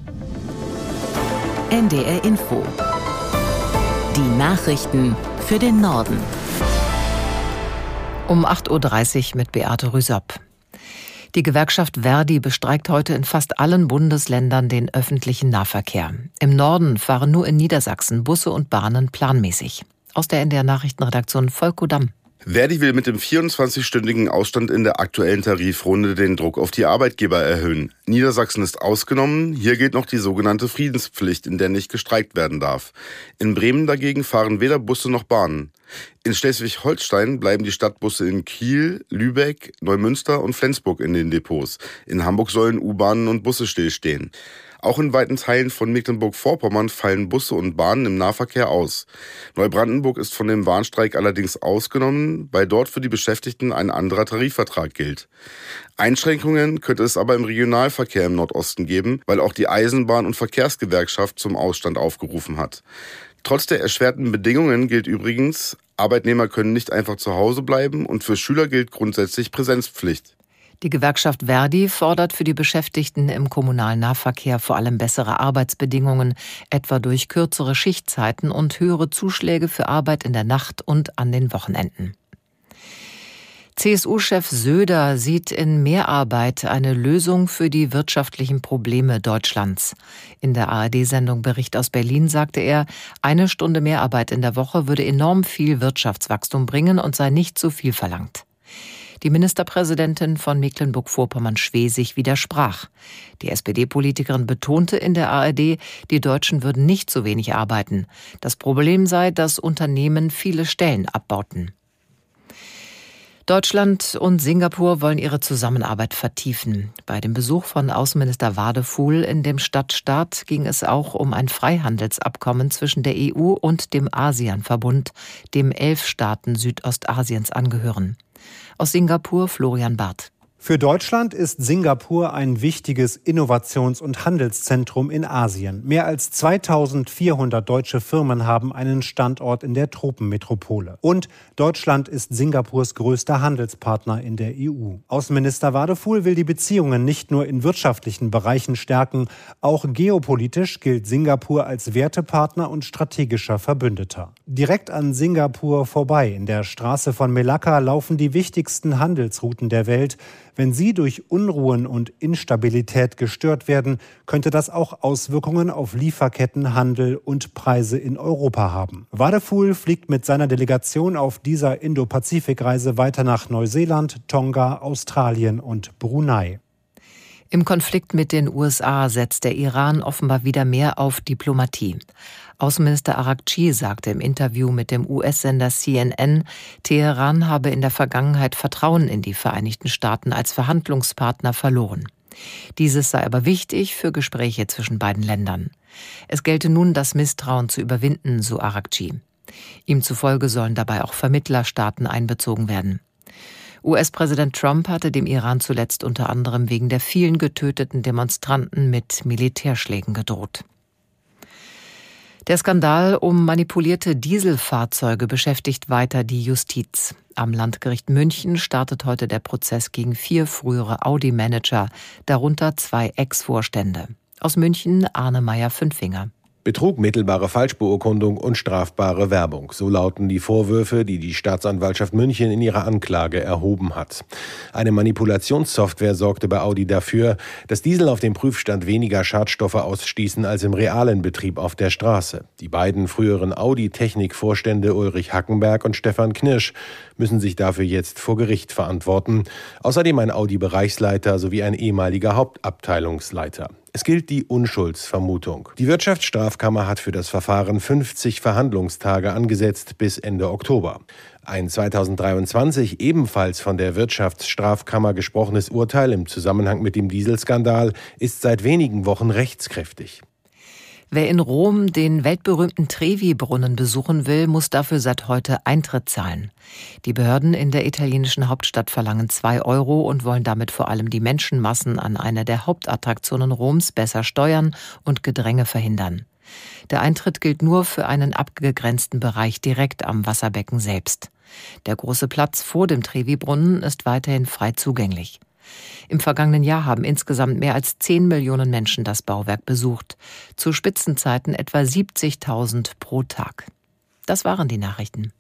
NDR Info. Die Nachrichten für den Norden. Um 8.30 Uhr mit Beate Rüsop. Die Gewerkschaft Verdi bestreikt heute in fast allen Bundesländern den öffentlichen Nahverkehr. Im Norden fahren nur in Niedersachsen Busse und Bahnen planmäßig. Aus der NDR Nachrichtenredaktion Volko Damm. Verdi will mit dem 24-stündigen Ausstand in der aktuellen Tarifrunde den Druck auf die Arbeitgeber erhöhen. Niedersachsen ist ausgenommen. Hier gilt noch die sogenannte Friedenspflicht, in der nicht gestreikt werden darf. In Bremen dagegen fahren weder Busse noch Bahnen. In Schleswig-Holstein bleiben die Stadtbusse in Kiel, Lübeck, Neumünster und Flensburg in den Depots. In Hamburg sollen U-Bahnen und Busse stillstehen. Auch in weiten Teilen von Mecklenburg-Vorpommern fallen Busse und Bahnen im Nahverkehr aus. Neubrandenburg ist von dem Warnstreik allerdings ausgenommen, weil dort für die Beschäftigten ein anderer Tarifvertrag gilt. Einschränkungen könnte es aber im Regionalverkehr im Nordosten geben, weil auch die Eisenbahn- und Verkehrsgewerkschaft zum Ausstand aufgerufen hat. Trotz der erschwerten Bedingungen gilt übrigens, Arbeitnehmer können nicht einfach zu Hause bleiben und für Schüler gilt grundsätzlich Präsenzpflicht. Die Gewerkschaft Verdi fordert für die Beschäftigten im kommunalen Nahverkehr vor allem bessere Arbeitsbedingungen, etwa durch kürzere Schichtzeiten und höhere Zuschläge für Arbeit in der Nacht und an den Wochenenden. CSU-Chef Söder sieht in Mehrarbeit eine Lösung für die wirtschaftlichen Probleme Deutschlands. In der ARD-Sendung Bericht aus Berlin sagte er, 1 Stunde Mehrarbeit in der Woche würde enorm viel Wirtschaftswachstum bringen und sei nicht zu viel verlangt. Die Ministerpräsidentin von Mecklenburg-Vorpommern-Schwesig widersprach. Die SPD-Politikerin betonte in der ARD, die Deutschen würden nicht so wenig arbeiten. Das Problem sei, dass Unternehmen viele Stellen abbauten. Deutschland und Singapur wollen ihre Zusammenarbeit vertiefen. Bei dem Besuch von Außenminister Wadefuhl in dem Stadtstaat ging es auch um ein Freihandelsabkommen zwischen der EU und dem ASEAN-Verbund, dem 11 Staaten Südostasiens angehören. Aus Singapur Florian Barth. Für Deutschland ist Singapur ein wichtiges Innovations- und Handelszentrum in Asien. Mehr als 2400 deutsche Firmen haben einen Standort in der Tropenmetropole. Und Deutschland ist Singapurs größter Handelspartner in der EU. Außenminister Wadefuhl will die Beziehungen nicht nur in wirtschaftlichen Bereichen stärken, auch geopolitisch gilt Singapur als Wertepartner und strategischer Verbündeter. Direkt an Singapur vorbei, in der Straße von Melaka, laufen die wichtigsten Handelsrouten der Welt. Wenn sie durch Unruhen und Instabilität gestört werden, könnte das auch Auswirkungen auf Lieferketten, Handel und Preise in Europa haben. Wadefuhl fliegt mit seiner Delegation auf dieser Indo-Pazifik-Reise weiter nach Neuseeland, Tonga, Australien und Brunei. Im Konflikt mit den USA setzt der Iran offenbar wieder mehr auf Diplomatie. Außenminister Araghchi sagte im Interview mit dem US-Sender CNN, Teheran habe in der Vergangenheit Vertrauen in die Vereinigten Staaten als Verhandlungspartner verloren. Dieses sei aber wichtig für Gespräche zwischen beiden Ländern. Es gelte nun, das Misstrauen zu überwinden, so Araghchi. Ihm zufolge sollen dabei auch Vermittlerstaaten einbezogen werden. US-Präsident Trump hatte dem Iran zuletzt unter anderem wegen der vielen getöteten Demonstranten mit Militärschlägen gedroht. Der Skandal um manipulierte Dieselfahrzeuge beschäftigt weiter die Justiz. Am Landgericht München startet heute der Prozess gegen 4 frühere Audi-Manager, darunter 2 Ex-Vorstände. Aus München Arne Meyer-Fünfinger. Betrug, mittelbare Falschbeurkundung und strafbare Werbung. So lauten die Vorwürfe, die die Staatsanwaltschaft München in ihrer Anklage erhoben hat. Eine Manipulationssoftware sorgte bei Audi dafür, dass Diesel auf dem Prüfstand weniger Schadstoffe ausstießen als im realen Betrieb auf der Straße. Die beiden früheren Audi-Technik-Vorstände Ulrich Hackenberg und Stefan Knirsch müssen sich dafür jetzt vor Gericht verantworten. Außerdem ein Audi-Bereichsleiter sowie ein ehemaliger Hauptabteilungsleiter. Es gilt die Unschuldsvermutung. Die Wirtschaftsstrafkammer hat für das Verfahren 50 Verhandlungstage angesetzt bis Ende Oktober. Ein 2023 ebenfalls von der Wirtschaftsstrafkammer gesprochenes Urteil im Zusammenhang mit dem Dieselskandal ist seit wenigen Wochen rechtskräftig. Wer in Rom den weltberühmten Trevi-Brunnen besuchen will, muss dafür seit heute Eintritt zahlen. Die Behörden in der italienischen Hauptstadt verlangen 2 € und wollen damit vor allem die Menschenmassen an einer der Hauptattraktionen Roms besser steuern und Gedränge verhindern. Der Eintritt gilt nur für einen abgegrenzten Bereich direkt am Wasserbecken selbst. Der große Platz vor dem Trevi-Brunnen ist weiterhin frei zugänglich. Im vergangenen Jahr haben insgesamt mehr als 10 Millionen Menschen das Bauwerk besucht. Zu Spitzenzeiten etwa 70.000 pro Tag. Das waren die Nachrichten.